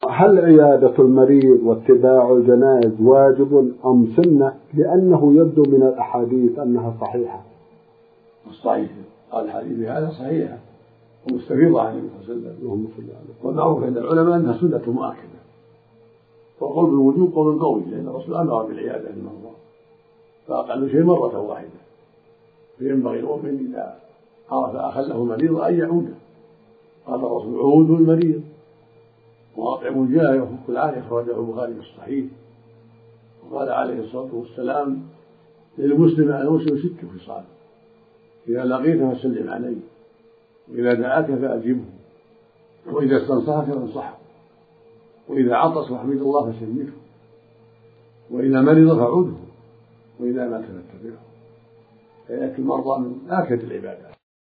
هل عيادة المريض واتباع الجنائز واجب أم سنة؟ لأنه يبدو من الأحاديث أنها صحيحة. الصحيح قال الحديث هذا صحيحة ومستفيضة عن النبي صلى الله عليه وسلم، والمعروف عند العلماء أنها سنة مؤكدة، والقول بالوجوب قول قوي لأن الرسول أمر بالعيادة للمرضى فأقل شيء مرة واحدة، فينبغي المؤمن إذا عرف أخا له مريض أن يعوده. قال الرسول عودوا المريض وأطعموا الجائع وفكوا العاني، أخرجه البخاري في الصحيح. وقال عليه الصلاة والسلام للمسلم على المسلم 6 خصال: إذا لقيته فسلم عليه، وإذا دعاك فأجبه، وإذا استنصحك فانصحه، وإذا عطس وحمد الله فشمته، وإذا مرض فعوده، وإذا مات فاتبعه. فيأتي المرضى من آكد العبادات.